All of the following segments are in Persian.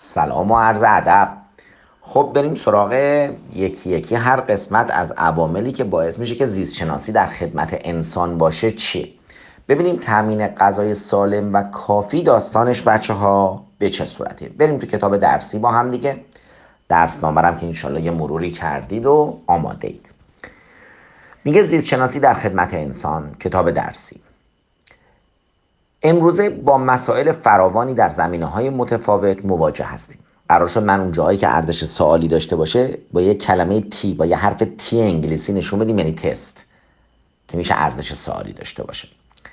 سلام و عرض ادب. خب بریم سراغ یکی یکی هر قسمت از عواملی که باعث میشه که زیست شناسی در خدمت انسان باشه چیه. ببینیم تامین غذای سالم و کافی داستانش بچه ها به چه صورته. بریم تو کتاب درسی با هم دیگه. درس نامرم که انشالله یه مروری کردید و آماده اید. میگه زیست شناسی در خدمت انسان، کتاب درسی. امروزه با مسائل فراوانی در زمینه‌های متفاوت مواجه هستیم. قرار شد من اون جایی که ارزش سوالی داشته باشه با یه کلمه تی، با یه حرف تی انگلیسی نشون بدیم، یعنی تست، که میشه ارزش سوالی داشته باشه.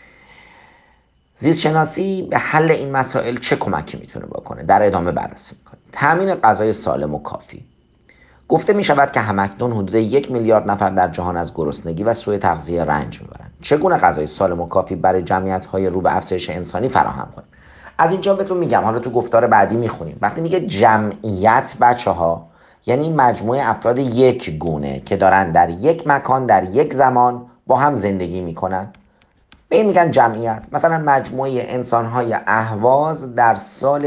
زیست شناسی به حل این مسائل چه کمکی میتونه بکنه؟ در ادامه بررسی میکنیم. تامین غذای سالم و کافی. گفته می شود که همکنون حدود 1 میلیارد نفر در جهان از گرسنگی و سوء تغذیه رنج میبرند. چگونه غذای سالم و کافی برای جمعیت‌های رو به افزایش انسانی فراهم کنیم؟ از اینجا بهتون میگم، حالا تو گفتار بعدی میخونیم. وقتی میگه جمعیت بچه‌ها، یعنی مجموعه افراد یک گونه که دارن در یک مکان در یک زمان با هم زندگی میکنن، به این میگن جمعیت. مثلا مجموعه انسان‌های اهواز در سال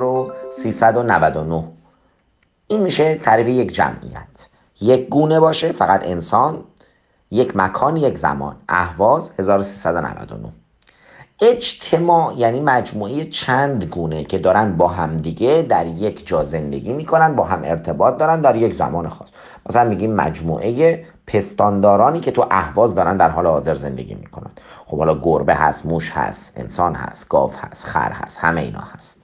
1399، این میشه تعریف یک جمعیت. یک گونه باشه، فقط انسان، یک مکان یک زمان. اهواز 1399. اجتماع یعنی مجموعه چند گونه که دارن با هم دیگه در یک جا زندگی میکنن، با هم ارتباط دارن در یک زمان خاص. مثلا میگیم مجموعه پستاندارانی که تو اهواز دارن در حال حاضر زندگی میکنن. خب حالا گربه هست، موش هست، انسان هست، گاو هست، خر هست، همه اینا هست.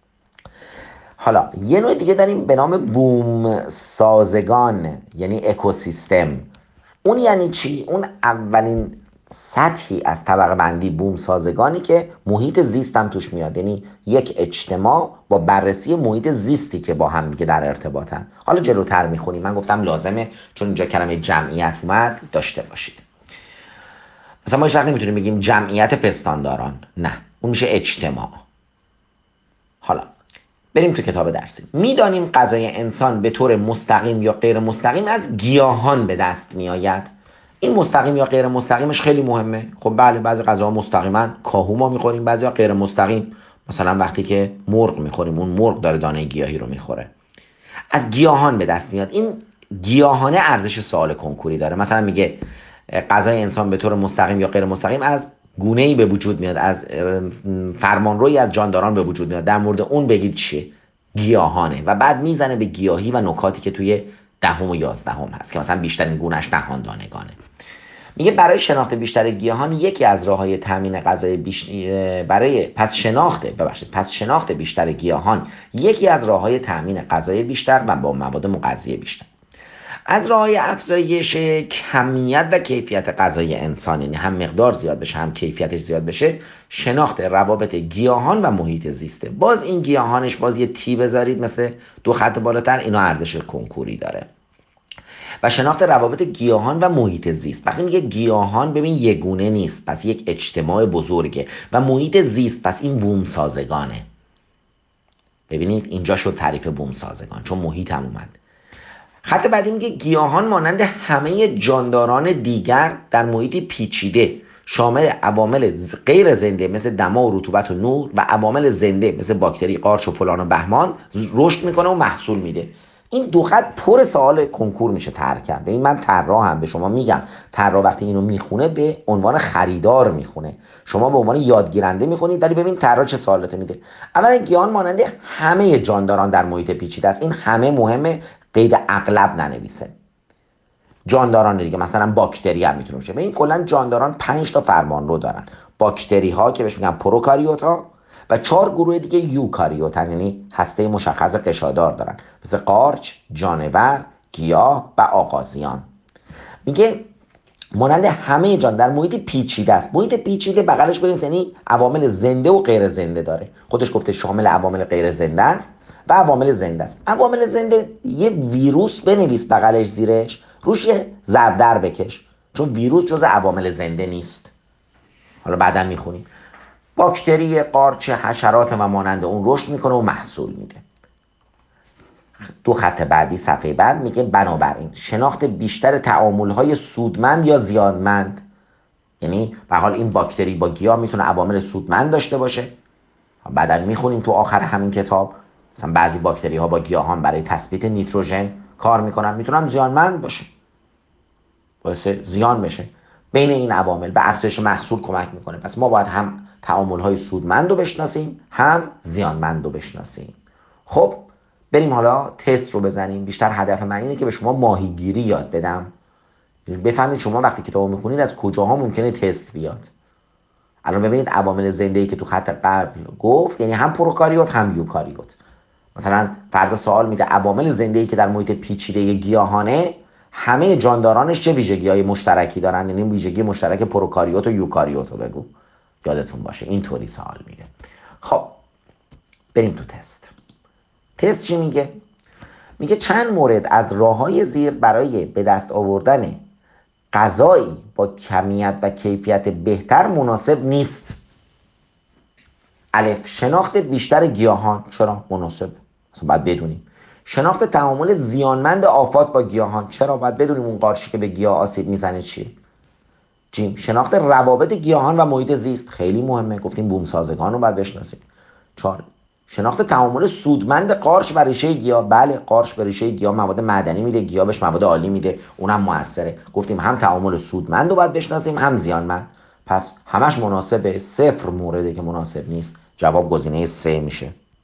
حالا یه نوع دیگه داریم به نام بوم سازگان، یعنی اکوسیستم. اون یعنی چی؟ اون اولین سطحی از طبقه بندی بوم سازگانی که محیط زیست هم توش میاد، یعنی یک اجتماع با بررسی محیط زیستی که با هم دیگه در ارتباطن. حالا جلوتر میخونیم، من گفتم لازمه چون اینجا کلمه جمعیت اومد داشته باشید. مثلا ما هیچ وقت نمیتونیم بگیم جمعیت پستانداران، نه، اون میشه اجتماع. حالا بریم تو کتاب درسی. میدانیم غذای انسان به طور مستقیم یا غیر مستقیم از گیاهان به دست میآید. این مستقیم یا غیر مستقیمش خیلی مهمه. خب بله، بعضی غذاها مستقیما کاهو ما میخوریم، بعضیا غیر مستقیم. مثلا وقتی که مرغ میخوریم، اون مرغ داره دانه گیاهی رو میخوره. از گیاهان به دست میاد. این گیاهانه ارزش سوال کنکوری داره. مثلا میگه غذای انسان به طور مستقیم یا غیر مستقیم از گونه‌ای به وجود میاد، از فرمانروی از جانداران به وجود میاد. در مورد اون بگید چیه؟ گیاهانه. و بعد میزنه به گیاهی و نکاتی که توی 10 و 11 هست که مثلا بیشترین گونه‌اش نهاندانگانه. میگه برای شناخت بیشتر گیاهان یکی از راه‌های تامین غذای پس شناخت بیشتر گیاهان یکی از راه‌های تامین غذای بیشتر و با مواد مغذی بیشتر. از راه‌های افزایش کمیت و کیفیت غذای انسانی، یعنی هم مقدار زیاد بشه هم کیفیتش زیاد بشه، شناخت روابط گیاهان و محیط زیسته. باز این گیاهانش باز یه تی بذارید مثل 2 خط بالاتر، اینا ارزش کنکوری داره. و شناخت روابط گیاهان و محیط زیست. وقتی میگه گیاهان، ببین یگونه نیست، پس یک اجتماع بزرگه. و محیط زیست، پس این بوم سازگانه. ببینید اینجا شد تعریف بوم سازگان، چون محیط هم اومد. خط بعدی میگه گیاهان مانند همه جانداران دیگر در محیطی پیچیده شامل عوامل غیر زنده مثل دما و رطوبت و نور و عوامل زنده مثل باکتری، قارچ و فلان و بهمان رشد میکنه و محصول میده. این 2 خط پر سوال کنکور میشه طرح کرد. ببین من طراحم، به شما میگم طراح وقتی اینو میخونه به عنوان خریدار میخونه، شما به عنوان یادگیرنده میخونید. ولی ببین طراح چه سوالاتی میده. اولا گیاهان مانند همه جانداران در محیط پیچیده است. این همه مهمه، قید اغلب ننویسه. جانداران دیگه مثلا باکتری هم میتونه باشه. این کلا جانداران 5 تا فرمانرو دارن. باکتری ها که بهش میگن پروکاریوت ها و 4 گروه دیگه یوکاریوت هن، یعنی هسته مشخص قشادار دارن، مثل قارچ، جانور، گیاه و آغازیان. میگه مانند همه جان در محیط پیچیده است. محیط پیچیده بغلش بریم، یعنی عوامل زنده و غیر زنده داره. خودش گفته شامل عوامل غیر زنده است و عوامل زنده است. عوامل زنده یه ویروس بنویس بغلش، زیرش روش یه ضرب در بکش، چون ویروس جز عوامل زنده نیست. حالا بعدا میخونیم. باکتری، قارچ، حشرات و مانند اون رشد میکنه و محصول میده. 2 خط بعدی صفحه بعد میگه بنابراین شناخت بیشتر تعامل‌های سودمند یا زیانمند، یعنی به حال این باکتری با گیاه میتونه عوامل سودمند داشته باشه. بعدا میخونیم تو آخر همین کتاب مثلا بعضی باکتری ها با گیاهان برای تثبیت نیتروژن کار میکنن، میتونن زیانمند باشه، باعث زیان بشه. بین این عوامل به افزایش محصول کمک میکنه. پس ما باید هم تعامل های سودمند رو بشناسیم، هم زیانمند رو بشناسیم. خب بریم حالا تست رو بزنیم. بیشتر هدف من اینه که به شما ماهیگیری یاد بدم، بفهمید شما وقتی کتابو میخونید از کجاها ممکنه تست بیاد. الان ببینید عوامل زنده‌ای که تو خط قبل گفت، یعنی هم پروکاریوت هم یوکاریوت. مثلا فردا سوال میده عوامل زنده‌ای که در محیط پیچیده گیاهانه همه جاندارانش چه ویژگی‌های مشترکی دارن، یعنی ویژگی مشترک پروکاریوت و یوکاریوت رو بگو. یادتون باشه اینطوری سوال میده. خب بریم تو تست. تست چی میگه؟ میگه چند مورد از راه‌های زیر برای به دست آوردن غذایی با کمیت و کیفیت بهتر مناسب نیست. الف، شناخت بیشتر گیاهان. چرا مناسب؟ اصلا باید بدونیم. شناخت تعامل زیانمند آفات با گیاهان. چرا باید بدونیم اون قارچی که به گیاه آسیب میزنه چیه. جیم، شناخت روابط گیاهان و محیط زیست. خیلی مهمه، گفتیم بومسازگان رو باید بشناسیم. 4، شناخت تعامل سودمند قارچ و ریشه گیاه. بله، قارچ به ریشه گیاه مواد معدنی میده، گیاه بهش مواد عالی میده، اونم موثره. گفتیم هم تعامل سودمند رو باید بشناسیم، هم زیانمند. پس همش مناسبه، 0 مورده که مناسب نیست. جواب گزینه 3 میشه.